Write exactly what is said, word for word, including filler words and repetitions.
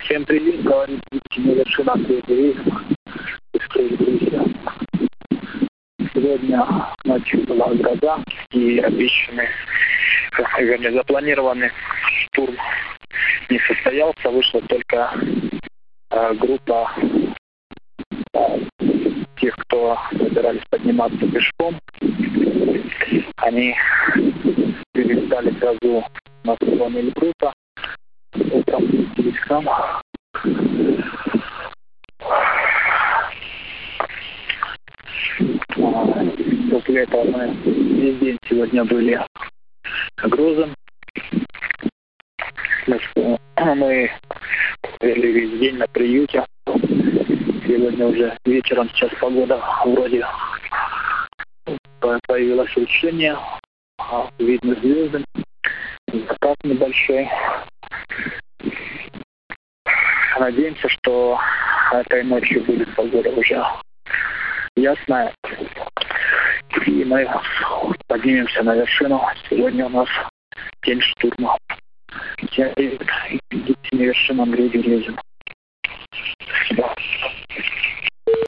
Всем привет, говорит Виктор Вершина, привет, Сегодня ночью была гроза и обещанный, вернее, запланированный штурм не состоялся, вышла только э, группа э, тех, кто собирались подниматься пешком. Они перестали грозу на сторону Эльбруса. Утром спустились к нам. После этого мы весь день сегодня были грозом. Мы провели весь день на приюте. Сегодня уже вечером, сейчас погода вроде появилось улучшение. Видно звезды. Закат небольшой. Надеемся, что этой ночью будет погода уже ясная. И мы поднимемся на вершину. Сегодня у нас день штурма. Всем привет. Идите на вершину, Андрей Березин.